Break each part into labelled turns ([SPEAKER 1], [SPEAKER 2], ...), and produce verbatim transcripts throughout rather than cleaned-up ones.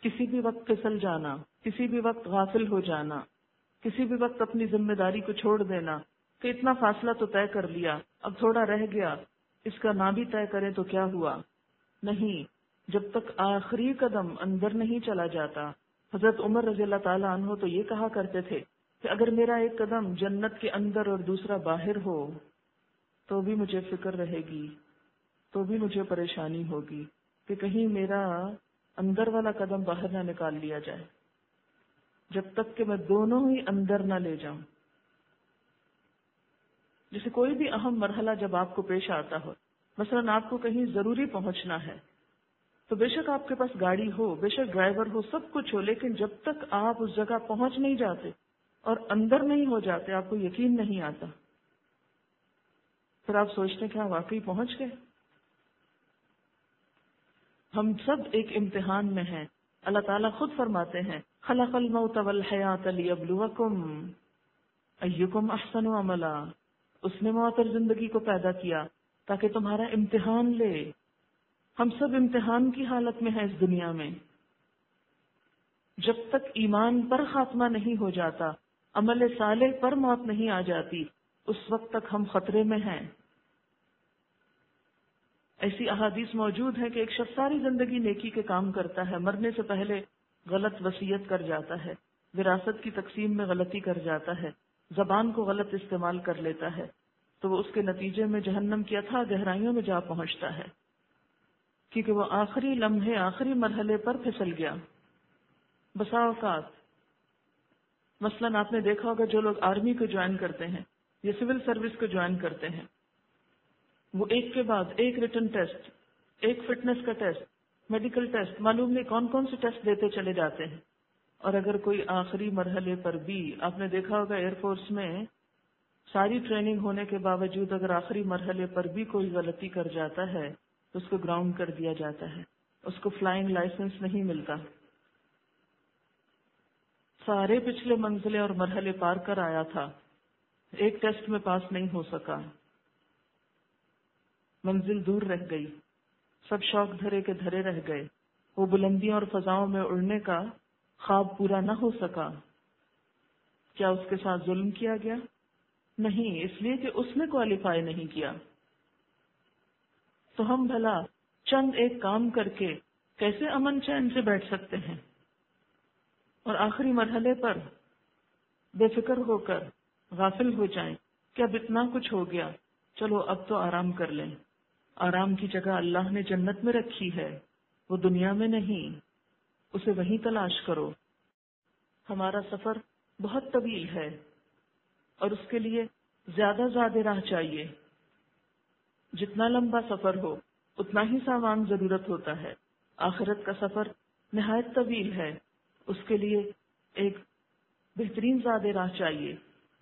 [SPEAKER 1] کسی بھی وقت پھسل جانا، کسی بھی وقت غافل ہو جانا، کسی بھی وقت اپنی ذمہ داری کو چھوڑ دینا کہ اتنا فاصلہ تو طے کر لیا، اب تھوڑا رہ گیا، اس کا نہ بھی طے کریں تو کیا ہوا؟ نہیں، جب تک آخری قدم اندر نہیں چلا جاتا۔ حضرت عمر رضی اللہ تعالیٰ عنہ تو یہ کہا کرتے تھے کہ اگر میرا ایک قدم جنت کے اندر اور دوسرا باہر ہو تو بھی مجھے فکر رہے گی، تو بھی مجھے پریشانی ہوگی کہ کہیں میرا اندر والا قدم باہر نہ نکال لیا جائے، جب تک کہ میں دونوں ہی اندر نہ لے جاؤں۔ جیسے کوئی بھی اہم مرحلہ جب آپ کو پیش آتا ہو، مثلا آپ کو کہیں ضروری پہنچنا ہے تو بے شک آپ کے پاس گاڑی ہو، بے شک ڈرائیور ہو، سب کچھ ہو، لیکن جب تک آپ اس جگہ پہنچ نہیں جاتے اور اندر نہیں ہو جاتے آپ کو یقین نہیں آتا، پھر آپ سوچتے کہ ہاں واقعی پہنچ گئے۔ ہم سب ایک امتحان میں ہیں۔ اللہ تعالیٰ خود فرماتے ہیں خلق الموت والحیات لیبلوکم ایکم احسن عملا، اس نے موت اور زندگی کو پیدا کیا تاکہ تمہارا امتحان لے۔ ہم سب امتحان کی حالت میں ہیں اس دنیا میں۔ جب تک ایمان پر خاتمہ نہیں ہو جاتا، عمل صالح پر موت نہیں آ جاتی، اس وقت تک ہم خطرے میں ہیں۔ ایسی احادیث موجود ہے کہ ایک شخص ساری زندگی نیکی کے کام کرتا ہے، مرنے سے پہلے غلط وصیت کر جاتا ہے، وراثت کی تقسیم میں غلطی کر جاتا ہے، زبان کو غلط استعمال کر لیتا ہے، تو وہ اس کے نتیجے میں جہنم کی اتھاہ گہرائیوں میں جا پہنچتا ہے، کیونکہ وہ آخری لمحے آخری مرحلے پر پھسل گیا۔ بسا اوقات مثلاً آپ نے دیکھا ہوگا جو لوگ آرمی کو جوائن کرتے ہیں یا سول سروس کو جوائن کرتے ہیں، وہ ایک کے بعد ایک ریٹن ٹیسٹ، ایک فٹنس کا ٹیسٹ، میڈیکل ٹیسٹ، معلوم نہیں کون کون سے ٹیسٹ دیتے چلے جاتے ہیں۔ اور اگر کوئی آخری مرحلے پر بھی، آپ نے دیکھا ہوگا ایئر فورس میں ساری ٹریننگ ہونے کے باوجود اگر آخری مرحلے پر بھی کوئی غلطی کر جاتا ہے تو اس کو گراؤنڈ کر دیا جاتا ہے، اس کو فلائنگ لائسنس نہیں ملتا۔ سارے پچھلے منزلیں اور مرحلے پار کر آیا تھا، ایک ٹیسٹ میں پاس نہیں ہو سکا، منزل دور رہ گئی، سب شوق دھرے کے دھرے رہ گئے، وہ بلندیوں اور فضاؤں میں اڑنے کا خواب پورا نہ ہو سکا۔ کیا اس کے ساتھ ظلم کیا گیا؟ نہیں، اس لیے کہ اس نے کوالیفائی نہیں کیا۔ تو ہم بھلا چند ایک کام کر کے کیسے امن چین سے بیٹھ سکتے ہیں اور آخری مرحلے پر بے فکر ہو کر غافل ہو جائیں کہ اب اتنا کچھ ہو گیا، چلو اب تو آرام کر لیں۔ آرام کی جگہ اللہ نے جنت میں رکھی ہے، وہ دنیا میں نہیں، اسے وہیں تلاش کرو۔ ہمارا سفر بہت طویل ہے اور اس کے لیے زیادہ زیادہ راہ چاہیے۔ جتنا لمبا سفر ہو اتنا ہی سامان ضرورت ہوتا ہے۔ آخرت کا سفر نہایت طویل ہے، اس کے لیے ایک بہترین زیادہ راہ چاہیے۔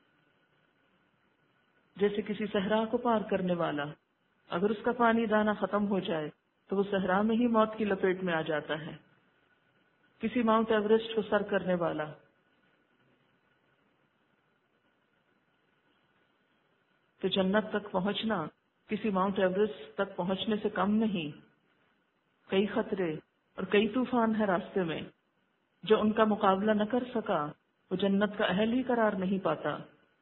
[SPEAKER 1] جیسے کسی صحرا کو پار کرنے والا، اگر اس کا پانی دانا ختم ہو جائے تو وہ صحرا میں ہی موت کی لپیٹ میں آ جاتا ہے۔ کسی ماؤنٹ ایوریسٹ کو سر کرنے والا، تو جنت تک پہنچنا کسی ماؤنٹ ایوریسٹ تک پہنچنے سے کم نہیں۔ کئی خطرے اور کئی طوفان ہے راستے میں، جو ان کا مقابلہ نہ کر سکا وہ جنت کا اہل ہی قرار نہیں پاتا۔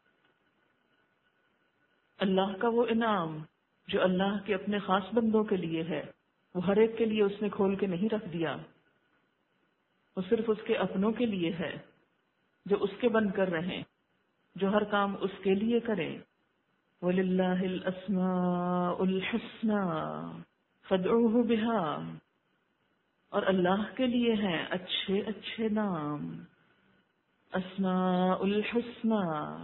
[SPEAKER 1] اللہ کا وہ انعام جو اللہ کے اپنے خاص بندوں کے لیے ہے، وہ ہر ایک کے لیے اس نے کھول کے نہیں رکھ دیا، وہ صرف اس کے اپنوں کے لیے ہے جو اس کے بن کر رہیں، جو ہر کام اس کے لیے کریں۔ وَلِلَّهِ الْأَسْمَاءُ الْحُسْنَى فَادْعُوهُ بِهَا، اور اللہ کے لیے ہیں اچھے اچھے نام، اسماء الحسنى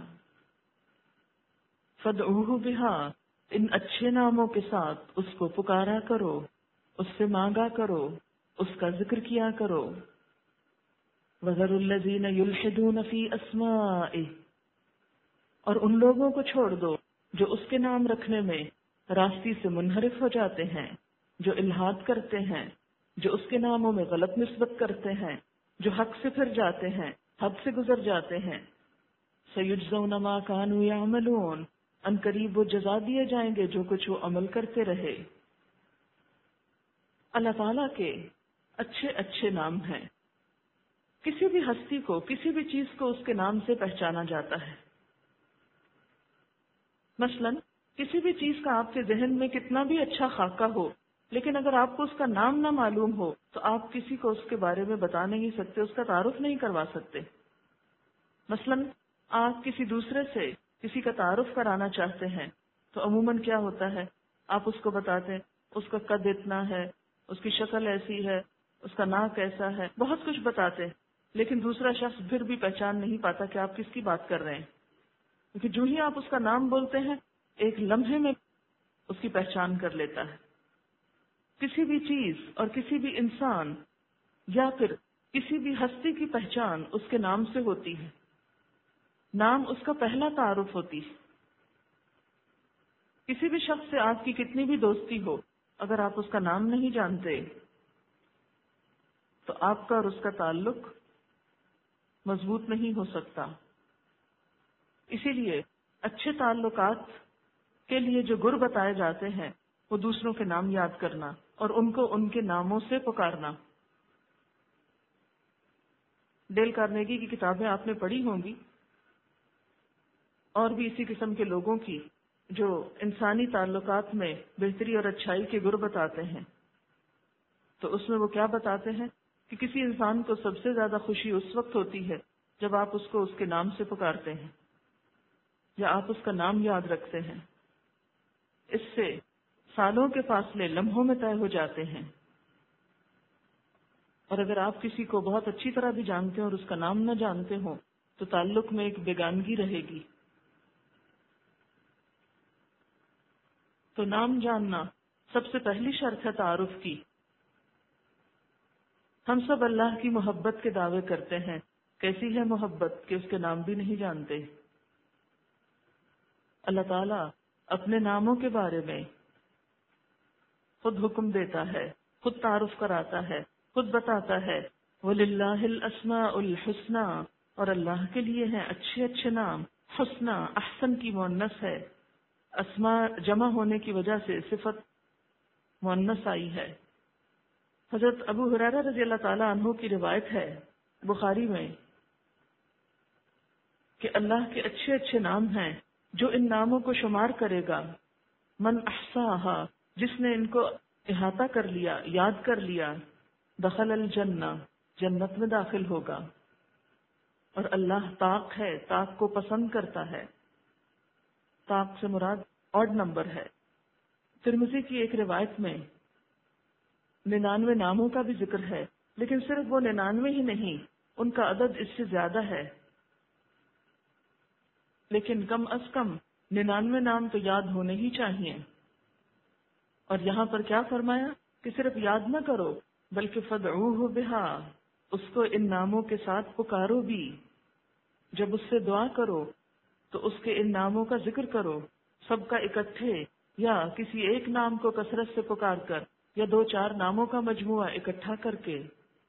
[SPEAKER 1] فَادْعُوهُ بِهَا، ان اچھے ناموں کے ساتھ اس کو پکارا کرو، اس سے مانگا کرو، اس کا ذکر کیا کرو۔ وَذَرُوا الَّذِينَ يُلْحِدُونَ فِي أَسْمَائِهِ، اور ان لوگوں کو چھوڑ دو جو اس کے نام رکھنے میں راستی سے منحرف ہو جاتے ہیں، جو الحاد کرتے ہیں، جو اس کے ناموں میں غلط نسبت کرتے ہیں، جو حق سے پھر جاتے ہیں، حد سے گزر جاتے ہیں۔ سَيُجْزَوْنَ مَا كَانُوا يَعْمَلُونَ، ان قریب وہ جزا دیے جائیں گے جو کچھ وہ عمل کرتے رہے۔ اللہ تعالیٰ کے اچھے اچھے نام ہیں، کسی بھی ہستی کو، کسی بھی چیز کو اس کے نام سے پہچانا جاتا ہے. مثلا کسی بھی چیز کا آپ کے ذہن میں کتنا بھی اچھا خاکہ ہو، لیکن اگر آپ کو اس کا نام نہ معلوم ہو تو آپ کسی کو اس کے بارے میں بتا نہیں سکتے، اس کا تعارف نہیں کروا سکتے. مثلا آپ کسی دوسرے سے کسی کا تعارف کرانا چاہتے ہیں تو عموماً کیا ہوتا ہے، آپ اس کو بتاتے ہیں اس کا قد اتنا ہے، اس کی شکل ایسی ہے، اس کا ناک ایسا ہے، بہت کچھ بتاتے ہیں، لیکن دوسرا شخص پھر بھی پہچان نہیں پاتا کہ آپ کس کی بات کر رہے ہیں، کیونکہ جو ہی آپ اس کا نام بولتے ہیں ایک لمحے میں اس کی پہچان کر لیتا ہے. کسی بھی چیز اور کسی بھی انسان یا پھر کسی بھی ہستی کی پہچان اس کے نام سے ہوتی ہے. نام اس کا پہلا تعارف ہوتی ہے. کسی بھی شخص سے آپ کی کتنی بھی دوستی ہو، اگر آپ اس کا نام نہیں جانتے تو آپ کا اور اس کا تعلق مضبوط نہیں ہو سکتا. اسی لیے اچھے تعلقات کے لیے جو گر بتائے جاتے ہیں وہ دوسروں کے نام یاد کرنا اور ان کو ان کے ناموں سے پکارنا. ڈیل کارنیگی کی کتابیں آپ نے پڑھی ہوں گی، اور بھی اسی قسم کے لوگوں کی جو انسانی تعلقات میں بہتری اور اچھائی کے گر بتاتے ہیں. تو اس میں وہ کیا بتاتے ہیں کہ کسی انسان کو سب سے زیادہ خوشی اس وقت ہوتی ہے جب آپ اس کو اس کے نام سے پکارتے ہیں یا آپ اس کا نام یاد رکھتے ہیں. اس سے سالوں کے فاصلے لمحوں میں طے ہو جاتے ہیں. اور اگر آپ کسی کو بہت اچھی طرح بھی جانتے ہیں اور اس کا نام نہ جانتے ہوں تو تعلق میں ایک بیگانگی رہے گی. تو نام جاننا سب سے پہلی شرط ہے تعارف کی. ہم سب اللہ کی محبت کے دعوے کرتے ہیں، کیسی ہے محبت کہ اس کے نام بھی نہیں جانتے. اللہ تعالیٰ اپنے ناموں کے بارے میں خود حکم دیتا ہے، خود تعارف کراتا ہے، خود بتاتا ہے وَلِلَّهِ الْأَسْمَاءُ الْحُسْنَى، اور اللہ کے لیے ہیں اچھے اچھے نام. حسنہ احسن کی مؤنث ہے، اسماء جمع ہونے کی وجہ سے صفت مؤنث آئی ہے. حضرت ابو ہریرہ رضی اللہ تعالیٰ عنہ کی روایت ہے بخاری میں کہ اللہ کے اچھے اچھے نام ہیں، جو ان ناموں کو شمار کرے گا، من احصاها، جس نے ان کو احاطہ کر لیا، یاد کر لیا، دخل الجنہ، جنت میں داخل ہوگا. اور اللہ طاق ہے، طاق کو پسند کرتا ہے. طاق سے مراد آڈ نمبر ہے. ترمذی کی ایک روایت میں ننانوے ناموں کا بھی ذکر ہے، لیکن صرف وہ ننانوے ہی نہیں، ان کا عدد اس سے زیادہ ہے. لیکن کم از کم ننانوے نام تو یاد ہونے ہی چاہیے. اور یہاں پر کیا فرمایا کہ صرف یاد نہ کرو بلکہ فدعوہ بہا، اس کو ان ناموں کے ساتھ پکارو بھی. جب اس سے دعا کرو تو اس کے ان ناموں کا ذکر کرو، سب کا اکٹھے یا کسی ایک نام کو کثرت سے پکار کر یا دو چار ناموں کا مجموعہ اکٹھا کر کے.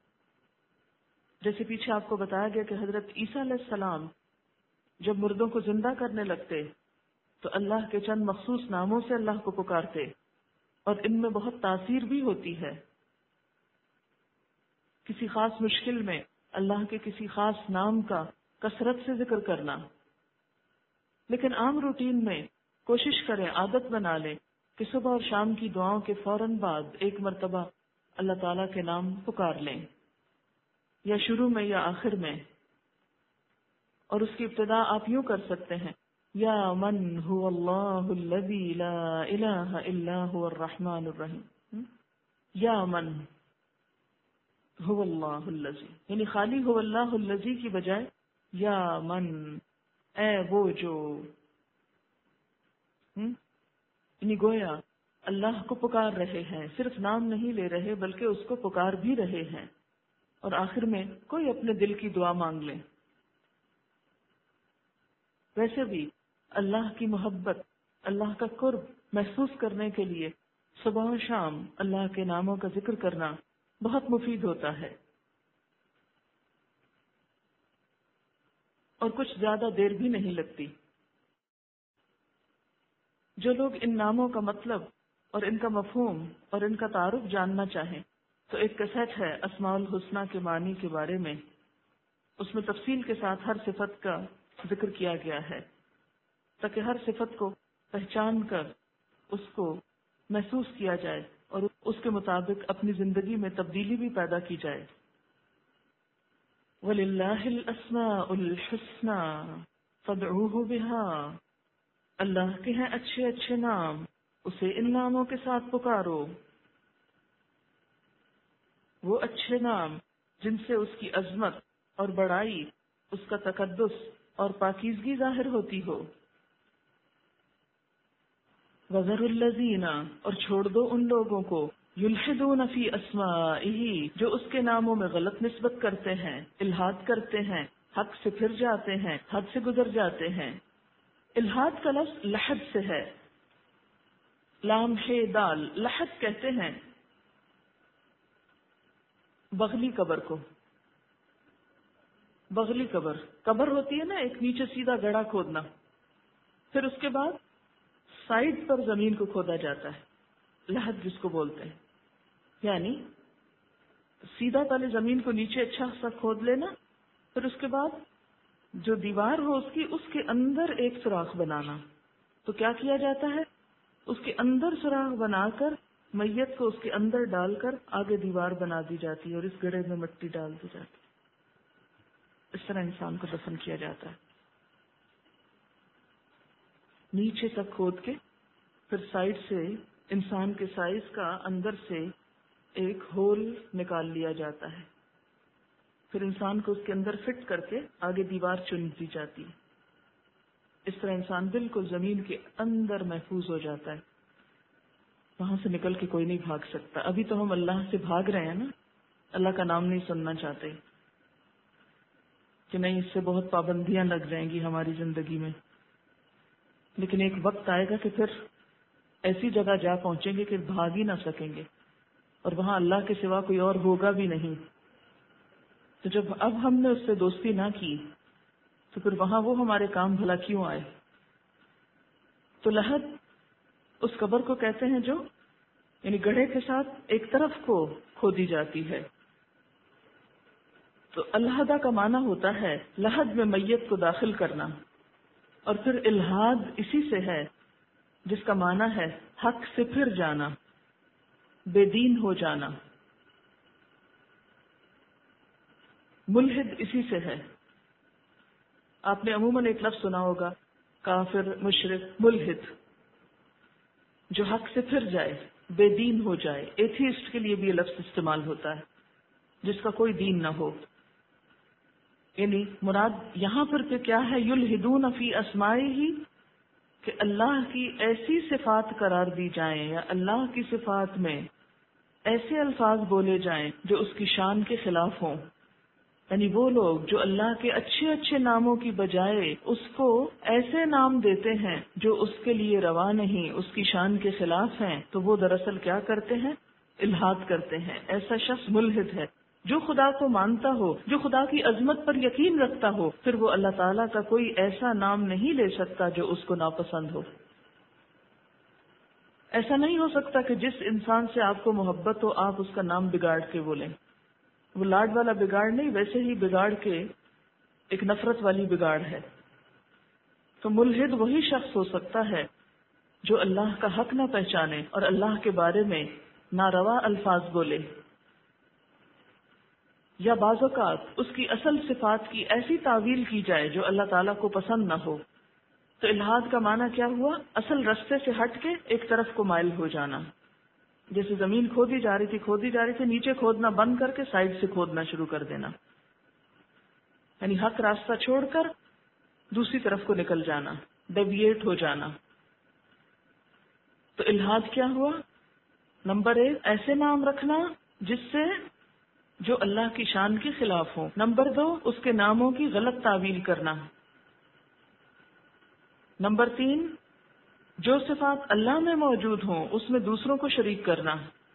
[SPEAKER 1] جیسے پیچھے آپ کو بتایا گیا کہ حضرت عیسیٰ علیہ السلام جب مردوں کو زندہ کرنے لگتے تو اللہ کے چند مخصوص ناموں سے اللہ کو پکارتے، اور ان میں بہت تاثیر بھی ہوتی ہے. کسی خاص مشکل میں اللہ کے کسی خاص نام کا کثرت سے ذکر کرنا. لیکن عام روٹین میں کوشش کریں، عادت بنا لیں کہ صبح اور شام کی دعاؤں کے فوراً بعد ایک مرتبہ اللہ تعالیٰ کے نام پکار لیں، یا شروع میں یا آخر میں. اور اس کی ابتدا آپ یوں کر سکتے ہیں، یا من هو اللہ الذی لا الہ الا هو الرحمن الرحیم. یا من هو اللہ الذی، یعنی خالی هو اللہ الذی کی بجائے یا من، اے وہ جو، یعنی گویا اللہ کو پکار رہے ہیں، صرف نام نہیں لے رہے بلکہ اس کو پکار بھی رہے ہیں. اور آخر میں کوئی اپنے دل کی دعا مانگ لیں. ویسے بھی اللہ کی محبت، اللہ کا قرب محسوس کرنے کے لیے صبح و شام اللہ کے ناموں کا ذکر کرنا بہت مفید ہوتا ہے. اور کچھ زیادہ دیر بھی نہیں لگتی. جو لوگ ان ناموں کا مطلب اور ان کا مفہوم اور ان کا تعارف جاننا چاہیں تو ایک کیسٹ ہے اسماء الحسنہ کے معنی کے بارے میں، اس میں تفصیل کے ساتھ ہر صفت کا ذکر کیا گیا ہے تاکہ ہر صفت کو پہچان کر اس کو محسوس کیا جائے اور اس کے مطابق اپنی زندگی میں تبدیلی بھی پیدا کی جائے. وَلِلَّهِ الْأَسْمَاءُ الْحُسْنَى فَادْعُوهُ بِهَا. اللہ کے ہیں اچھے اچھے نام، اسے ان ناموں کے ساتھ پکارو. وہ اچھے نام جن سے اس کی عظمت اور بڑائی، اس کا تقدس اور پاکیزگی ظاہر ہوتی ہو. وَذَرُوا الَّذِينَ، اور چھوڑ دو ان لوگوں کو، یلحدون فی اسمائہ، جو اس کے ناموں میں غلط نسبت کرتے ہیں، الحاد کرتے ہیں، حق سے پھر جاتے ہیں، حد سے گزر جاتے ہیں. الحاد کا لفظ لحد سے ہے، لام ہے دال. لحد کہتے ہیں بغلی قبر کو. بغلی قبر قبر ہوتی ہے نا، ایک نیچے سیدھا گڑھا کھودنا، پھر اس کے بعد سائڈ پر زمین کو کھودا جاتا ہے، لحد جس کو بولتے ہیں. یعنی سیدھا پہلے زمین کو نیچے اچھا سا کھود لینا، پھر اس کے بعد جو دیوار ہو اس کی، اس کے اندر ایک سوراخ بنانا. تو کیا کیا جاتا ہے، اس کے اندر سوراخ بنا کر میت کو اس کے اندر ڈال کر آگے دیوار بنا دی جاتی ہے اور اس گڑھے میں مٹی ڈال دی جاتی ہے. اس طرح انسان کو دفن کیا جاتا ہے، نیچے تک کھود کے، پھر سائڈ سے انسان کے سائز کا اندر سے ایک ہول نکال لیا جاتا ہے، پھر انسان کو اس کے اندر فٹ کر کے آگے دیوار چن دی جاتی ہے. اس طرح انسان بالکل زمین کے اندر محفوظ ہو جاتا ہے، وہاں سے نکل کے کوئی نہیں بھاگ سکتا. ابھی تو ہم اللہ سے بھاگ رہے ہیں نا، اللہ کا نام نہیں سننا چاہتے کہ نہیں، اس سے بہت پابندیاں لگ جائیں گی ہماری زندگی میں. لیکن ایک وقت آئے گا کہ پھر ایسی جگہ جا پہنچیں گے کہ بھاگ ہی نہ سکیں گے، اور وہاں اللہ کے سوا کوئی اور ہوگا بھی نہیں. تو جب اب ہم نے اس سے دوستی نہ کی تو پھر وہاں وہ ہمارے کام بھلا کیوں آئے. تو لحد اس قبر کو کہتے ہیں جو یعنی گڑھے کے ساتھ ایک طرف کو کھودی جاتی ہے. تو الحدہ کا معنی ہوتا ہے لحد میں میت کو داخل کرنا، اور پھر الحاد اسی سے ہے جس کا معنی ہے حق سے پھر جانا، بے دین ہو جانا. ملحد اسی سے ہے. آپ نے عموماً ایک لفظ سنا ہوگا، کافر، مشرک، ملحد، جو حق سے پھر جائے، بے دین ہو جائے. ایتھیسٹ کے لیے بھی یہ لفظ استعمال ہوتا ہے، جس کا کوئی دین نہ ہو. یعنی مراد یہاں پر کہ کیا ہے، یلحدون فی اسمائہ، کہ اللہ کی ایسی صفات قرار دی جائیں یا اللہ کی صفات میں ایسے الفاظ بولے جائیں جو اس کی شان کے خلاف ہوں. یعنی وہ لوگ جو اللہ کے اچھے اچھے ناموں کی بجائے اس کو ایسے نام دیتے ہیں جو اس کے لیے روا نہیں، اس کی شان کے خلاف ہیں، تو وہ دراصل کیا کرتے ہیں، الحاد کرتے ہیں. ایسا شخص ملحد ہے. جو خدا کو مانتا ہو، جو خدا کی عظمت پر یقین رکھتا ہو، پھر وہ اللہ تعالیٰ کا کوئی ایسا نام نہیں لے سکتا جو اس کو ناپسند ہو. ایسا نہیں ہو سکتا کہ جس انسان سے آپ کو محبت ہو آپ اس کا نام بگاڑ کے بولیں. وہ لاڈ والا بگاڑ نہیں، ویسے ہی بگاڑ کے ایک نفرت والی بگاڑ ہے. تو ملحد وہی شخص ہو سکتا ہے جو اللہ کا حق نہ پہچانے اور اللہ کے بارے میں ناروا الفاظ بولے، یا بعض اوقات اس کی اصل صفات کی ایسی تعویل کی جائے جو اللہ تعالیٰ کو پسند نہ ہو. تو الحاد کا معنی کیا ہوا، اصل رستے سے ہٹ کے ایک طرف کو مائل ہو جانا. جیسے زمین کھودی جا رہی تھی کھودی جا رہی تھی نیچے کھودنا بند کر کے سائڈ سے کھودنا شروع کر دینا، یعنی حق راستہ چھوڑ کر دوسری طرف کو نکل جانا، ڈیویٹ ہو جانا. تو الحاد کیا ہوا، نمبر ایک ایسے نام رکھنا جس سے جو اللہ کی شان کے خلاف ہوں. نمبر دو اس کے ناموں کی غلط تعویل کرنا. نمبر تین جو صفات اللہ میں موجود ہوں اس میں دوسروں کو شریک کرنا.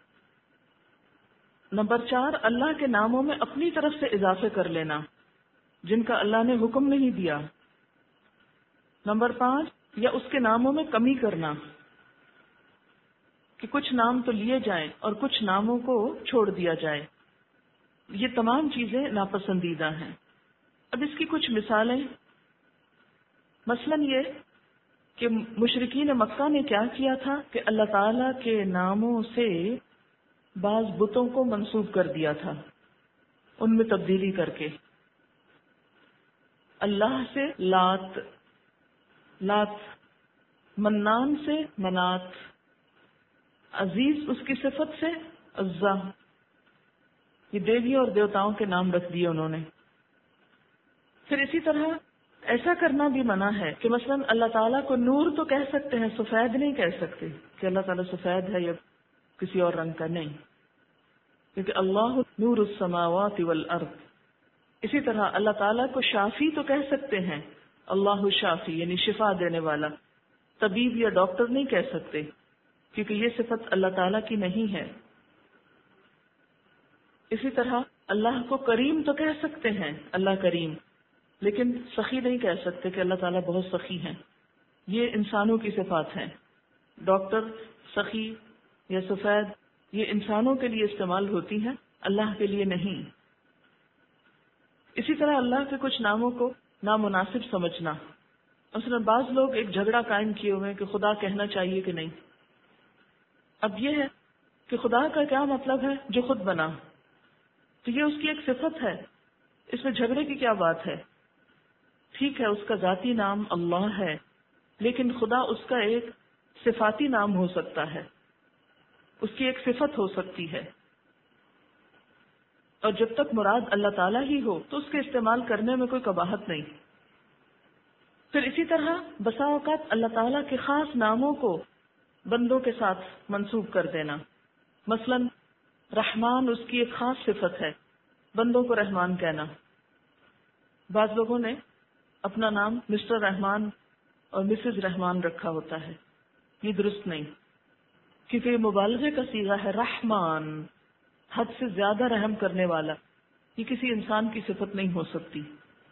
[SPEAKER 1] نمبر چار اللہ کے ناموں میں اپنی طرف سے اضافے کر لینا جن کا اللہ نے حکم نہیں دیا. نمبر پانچ یا اس کے ناموں میں کمی کرنا کہ کچھ نام تو لیے جائیں اور کچھ ناموں کو چھوڑ دیا جائے. یہ تمام چیزیں ناپسندیدہ ہیں. اب اس کی کچھ مثالیں، مثلاً یہ کہ مشرکین مکہ نے کیا کیا تھا کہ اللہ تعالی کے ناموں سے بعض بتوں کو منسوب کر دیا تھا، ان میں تبدیلی کر کے. اللہ سے لات، لات، منان سے منات، عزیز اس کی صفت سے عزا. یہ دیویوں اور دیوتاؤں کے نام رکھ دیے انہوں نے. پھر اسی طرح ایسا کرنا بھی منع ہے کہ مثلا اللہ تعالیٰ کو نور تو کہہ سکتے ہیں، سفید نہیں کہہ سکتے کہ اللہ تعالیٰ سفید ہے یا کسی اور رنگ کا، نہیں، کیونکہ اللہ نور السماوات والارض. اسی طرح اللہ تعالیٰ کو شافی تو کہہ سکتے ہیں، اللہ شافی یعنی شفا دینے والا. طبیب یا ڈاکٹر نہیں کہہ سکتے کیونکہ یہ صفت اللہ تعالیٰ کی نہیں ہے. اسی طرح اللہ کو کریم تو کہہ سکتے ہیں، اللہ کریم، لیکن سخی نہیں کہہ سکتے کہ اللہ تعالیٰ بہت سخی ہیں. یہ انسانوں کی صفات ہیں. ڈاکٹر، سخی یا سفید یہ انسانوں کے لیے استعمال ہوتی ہیں، اللہ کے لیے نہیں. اسی طرح اللہ کے کچھ ناموں کو نامناسب سمجھنا. مثلا بعض لوگ ایک جھگڑا قائم کیے ہوئے کہ خدا کہنا چاہیے کہ نہیں. اب یہ ہے کہ خدا کا کیا مطلب ہے جو خود بنا، تو یہ اس کی ایک صفت ہے، اس میں جھگڑے کی کیا بات ہے. ٹھیک ہے، اس کا ذاتی نام اللہ ہے، لیکن خدا اس کا ایک صفاتی نام ہو سکتا ہے، اس کی ایک صفت ہو سکتی ہے، اور جب تک مراد اللہ تعالیٰ ہی ہو تو اس کے استعمال کرنے میں کوئی قباحت نہیں. پھر اسی طرح بسا اوقات اللہ تعالیٰ کے خاص ناموں کو بندوں کے ساتھ منسوب کر دینا. مثلا رحمان اس کی ایک خاص صفت ہے، بندوں کو رحمان کہنا. بعض لوگوں نے اپنا نام مسٹر رحمان اور مسز رحمان رکھا ہوتا ہے، یہ درست نہیں، کیونکہ یہ مبالغے کا صیغہ ہے. رحمان حد سے زیادہ رحم کرنے والا، یہ کسی انسان کی صفت نہیں ہو سکتی.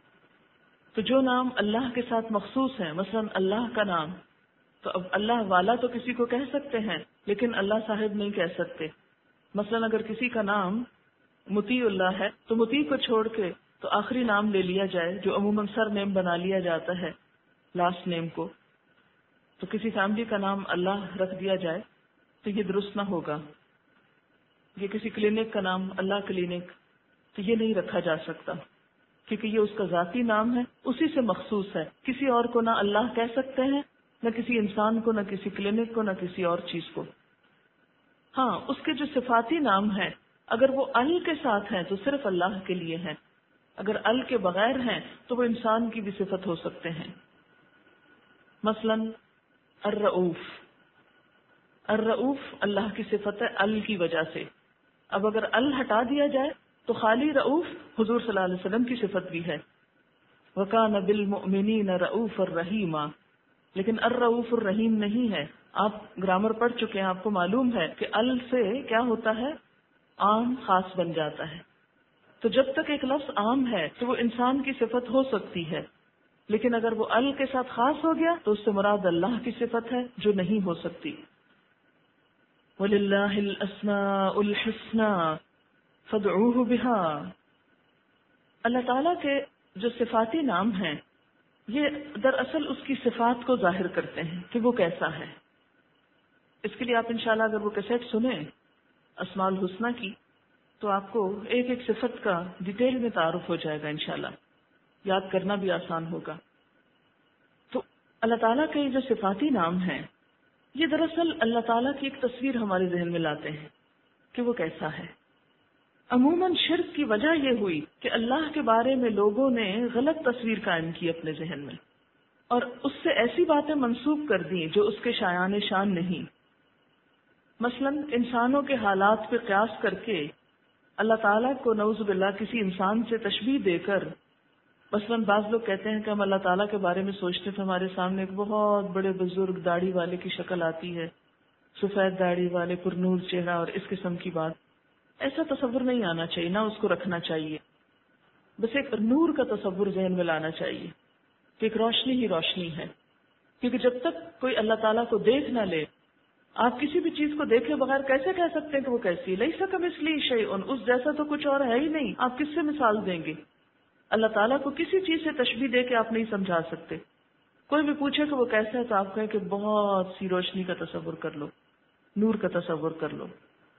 [SPEAKER 1] تو جو نام اللہ کے ساتھ مخصوص ہیں، مثلا اللہ کا نام، تو اب اللہ والا تو کسی کو کہہ سکتے ہیں لیکن اللہ صاحب نہیں کہہ سکتے. مثلا اگر کسی کا نام مطیع اللہ ہے تو مطیع کو چھوڑ کے تو آخری نام لے لیا جائے جو عموماً سر نیم بنا لیا جاتا ہے لاسٹ نیم کو. تو کسی فیملی کا نام اللہ رکھ دیا جائے تو یہ درست نہ ہوگا. یہ کسی کلینک کا نام اللہ کلینک، تو یہ نہیں رکھا جا سکتا کیونکہ یہ اس کا ذاتی نام ہے، اسی سے مخصوص ہے. کسی اور کو نہ اللہ کہہ سکتے ہیں، نہ کسی انسان کو، نہ کسی کلینک کو، نہ کسی اور چیز کو. ہاں اس کے جو صفاتی نام ہیں اگر وہ ال کے ساتھ ہیں تو صرف اللہ کے لیے ہیں، اگر ال کے بغیر ہیں تو وہ انسان کی بھی صفت ہو سکتے ہیں. مثلا الرؤوف، الرؤوف اللہ کی صفت ہے ال کی وجہ سے. اب اگر ال ہٹا دیا جائے تو خالی رؤوف حضور صلی اللہ علیہ وسلم کی صفت بھی ہے، وَكَانَ بِالْمُؤْمِنِينَ رَؤُوفًا رَحِيمًا، لیکن الرؤوف الرحیم نہیں ہے. آپ گرامر پڑھ چکے ہیں، آپ کو معلوم ہے کہ ال سے کیا ہوتا ہے، عام خاص بن جاتا ہے. تو جب تک ایک لفظ عام ہے تو وہ انسان کی صفت ہو سکتی ہے، لیکن اگر وہ ال کے ساتھ خاص ہو گیا تو اس سے مراد اللہ کی صفت ہے جو نہیں ہو سکتی. وَلِلَّهِ الْأَسْمَاءُ الْحُسْنَى فَادْعُوهُ بِهَا. اللہ تعالیٰ کے جو صفاتی نام ہیں یہ دراصل اس کی صفات کو ظاہر کرتے ہیں کہ وہ کیسا ہے. اس کے لیے آپ انشاءاللہ اگر وہ کیسٹ سنیں اسماء الحسنی کی تو آپ کو ایک ایک صفت کا ڈیٹیل میں تعارف ہو جائے گا، انشاءاللہ یاد کرنا بھی آسان ہوگا. تو اللہ تعالیٰ کے جو صفاتی نام ہیں یہ دراصل اللہ تعالیٰ کی ایک تصویر ہمارے ذہن میں لاتے ہیں کہ وہ کیسا ہے. عموماً شرک کی وجہ یہ ہوئی کہ اللہ کے بارے میں لوگوں نے غلط تصویر قائم کی اپنے ذہن میں، اور اس سے ایسی باتیں منسوب کر دی جو اس کے شایان شان نہیں. مثلا انسانوں کے حالات پہ قیاس کر کے اللہ تعالیٰ کو نعوذ باللہ کسی انسان سے تشبیہ دے کر، مثلا بعض لوگ کہتے ہیں کہ ہم اللہ تعالیٰ کے بارے میں سوچتے تھے ہمارے سامنے ایک بہت بڑے بزرگ داڑھی والے کی شکل آتی ہے، سفید داڑھی والے پرنور چہرہ اور اس قسم کی بات. ایسا تصور نہیں آنا چاہیے، نہ اس کو رکھنا چاہیے. بس ایک نور کا تصور ذہن میں لانا چاہیے کہ ایک روشنی ہی روشنی ہے. کیونکہ جب تک کوئی اللہ تعالیٰ کو دیکھ نہ لے، آپ کسی بھی چیز کو دیکھے بغیر کیسے کہہ سکتے ہیں کہ وہ کیسی ہے؟ لیسا کمثلہ شیء، اس جیسا تو کچھ اور ہے ہی نہیں، آپ کس سے مثال دیں گے؟ اللہ تعالیٰ کو کسی چیز سے تشبیہ دے کے آپ نہیں سمجھا سکتے. کوئی بھی پوچھے کہ وہ کیسا ہے تو آپ کہیں کہ بہت سی روشنی کا تصور کر لو، نور کا تصور کر لو.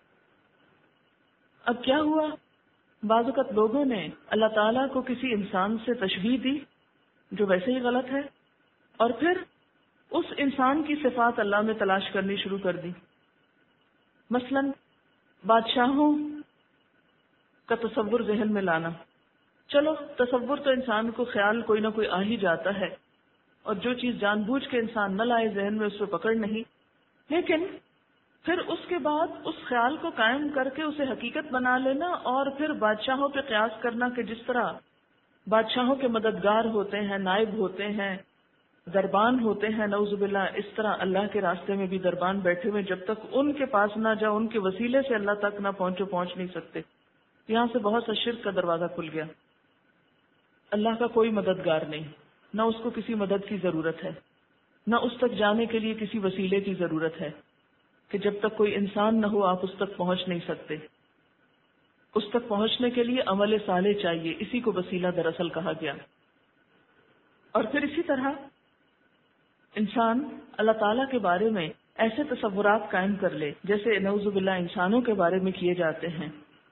[SPEAKER 1] اب کیا ہوا، بعض اوقات لوگوں نے اللہ تعالیٰ کو کسی انسان سے تشبیہ دی جو ویسے ہی غلط ہے، اور پھر اس انسان کی صفات اللہ میں تلاش کرنی شروع کر دی. مثلا بادشاہوں کا تصور ذہن میں لانا. چلو تصور تو انسان کو خیال کوئی نہ کوئی آ ہی جاتا ہے، اور جو چیز جان بوجھ کے انسان نہ لائے ذہن میں اس پہ پکڑ نہیں، لیکن پھر اس کے بعد اس خیال کو قائم کر کے اسے حقیقت بنا لینا، اور پھر بادشاہوں پہ قیاس کرنا کہ جس طرح بادشاہوں کے مددگار ہوتے ہیں، نائب ہوتے ہیں، دربان ہوتے ہیں، نعوذ باللہ، اس طرح اللہ کے راستے میں بھی دربان بیٹھے ہوئے، جب تک ان کے پاس نہ جاؤ، ان کے وسیلے سے اللہ تک نہ پہنچو، پہنچ نہیں سکتے. یہاں سے بہت سا شرک کا دروازہ کھل گیا. اللہ کا کوئی مددگار نہیں، نہ اس کو کسی مدد کی ضرورت ہے، نہ اس تک جانے کے لیے کسی وسیلے کی ضرورت ہے، کہ جب تک کوئی انسان نہ ہو آپ اس تک پہنچ نہیں سکتے. اس تک پہنچنے کے لیے عمل صالح چاہیے، اسی کو وسیلہ دراصل کہا گیا. اور پھر اسی طرح انسان اللہ تعالیٰ کے بارے میں ایسے تصورات قائم کر لے جیسے نعوذ باللہ انسانوں کے بارے میں کیے جاتے ہیں،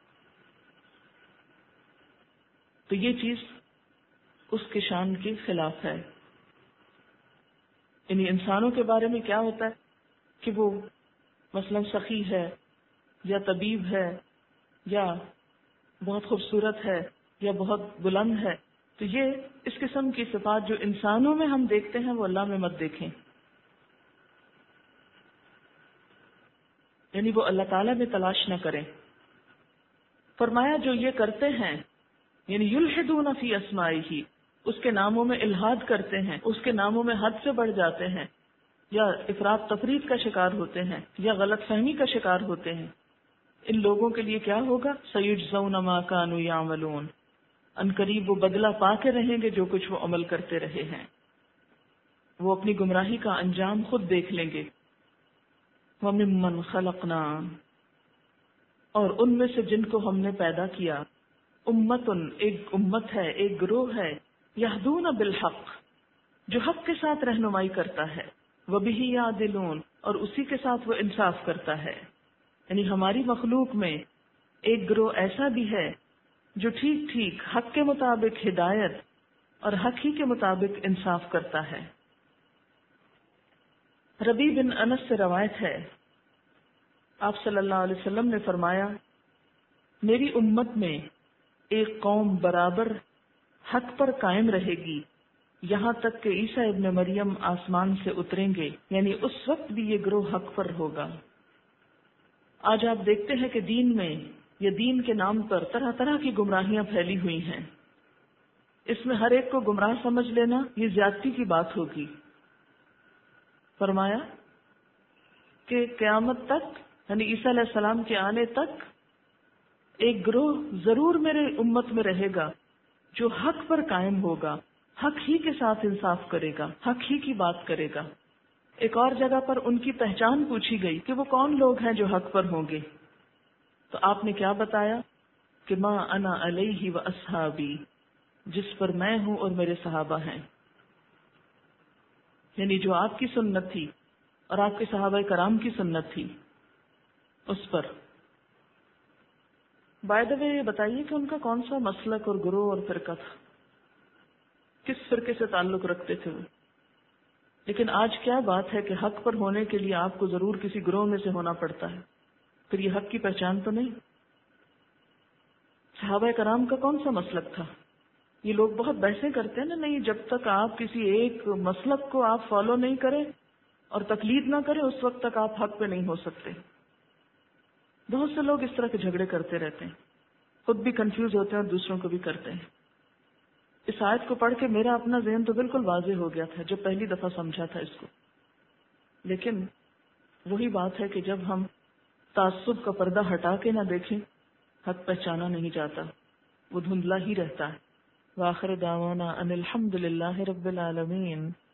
[SPEAKER 1] تو یہ چیز اس کے شان کے خلاف ہے. یعنی انسانوں کے بارے میں کیا ہوتا ہے کہ وہ مثلا سخی ہے، یا طبیب ہے، یا بہت خوبصورت ہے، یا بہت بلند ہے، تو یہ اس قسم کی صفات جو انسانوں میں ہم دیکھتے ہیں وہ اللہ میں مت دیکھیں. یعنی وہ اللہ تعالیٰ میں تلاش نہ کریں. فرمایا جو یہ کرتے ہیں، یعنی یلحدون فی اسمائہ، اس کے ناموں میں الحاد کرتے ہیں، اس کے ناموں میں حد سے بڑھ جاتے ہیں، یا افراط تفرید کا شکار ہوتے ہیں، یا غلط فہمی کا شکار ہوتے ہیں، ان لوگوں کے لیے کیا ہوگا؟ سیجزون ما کانوا یعملون، ان قریب وہ بدلہ پا کے رہیں گے جو کچھ وہ عمل کرتے رہے ہیں. وہ اپنی گمراہی کا انجام خود دیکھ لیں گے. وَمِمَّنْ خَلَقْنَا، اور ان میں سے جن کو ہم نے پیدا کیا، امتن، ایک امت ہے، ایک گروہ ہے، یہدون بالحق، جو حق کے ساتھ رہنمائی کرتا ہے، وَبِهِ یعدلون، اور اسی کے ساتھ وہ انصاف کرتا ہے. یعنی ہماری مخلوق میں ایک گروہ ایسا بھی ہے جو ٹھیک ٹھیک حق کے مطابق ہدایت اور حق ہی کے مطابق انصاف کرتا ہے. ربیع بن انس سے روایت ہے، آپ صلی اللہ علیہ وسلم نے فرمایا، میری امت میں ایک قوم برابر حق پر قائم رہے گی یہاں تک کہ عیسیٰ ابن مریم آسمان سے اتریں گے، یعنی اس وقت بھی یہ گروہ حق پر ہوگا. آج آپ دیکھتے ہیں کہ دین میں یا دین کے نام پر طرح طرح کی گمراہیاں پھیلی ہوئی ہیں. اس میں ہر ایک کو گمراہ سمجھ لینا یہ زیادتی کی بات ہوگی. فرمایا کہ قیامت تک، یعنی عیسیٰ علیہ السلام کے آنے تک، ایک گروہ ضرور میرے امت میں رہے گا جو حق پر قائم ہوگا، حق ہی کے ساتھ انصاف کرے گا، حق ہی کی بات کرے گا. ایک اور جگہ پر ان کی پہچان پوچھی گئی کہ وہ کون لوگ ہیں جو حق پر ہوں گے، تو آپ نے کیا بتایا کہ ما انا علیہ و اصحابی، جس پر میں ہوں اور میرے صحابہ ہیں. یعنی جو آپ کی سنت تھی اور آپ کے صحابہ کرام کی سنت تھی اس پر. بائی دا وے یہ بتائیے کہ ان کا کون سا مسلک اور گروہ اور فرقہ تھا، کس فرقے سے تعلق رکھتے تھے وہ. لیکن آج کیا بات ہے کہ حق پر ہونے کے لیے آپ کو ضرور کسی گروہ میں سے ہونا پڑتا ہے، پھر یہ حق کی پہچان تو نہیں. صحابہ کرام کا کون سا مسلک تھا؟ یہ لوگ بہت بحثیں کرتے ہیں نا، نہیں جب تک آپ کسی ایک مسلک کو آپ فالو نہیں کریں اور تقلید نہ کریں اس وقت تک آپ حق پہ نہیں ہو سکتے. بہت سے لوگ اس طرح کے جھگڑے کرتے رہتے ہیں، خود بھی کنفیوز ہوتے ہیں اور دوسروں کو بھی کرتے ہیں. اس آیت کو پڑھ کے میرا اپنا ذہن تو بالکل واضح ہو گیا تھا جب پہلی دفعہ سمجھا تھا اس کو. لیکن وہی بات ہے کہ جب ہم تعصب کا پردہ ہٹا کے نہ دیکھیں، حق پہچانا نہیں جاتا، وہ دھندلا ہی رہتا ہے. وآخر دعوانا ان الحمد للہ رب العالمین.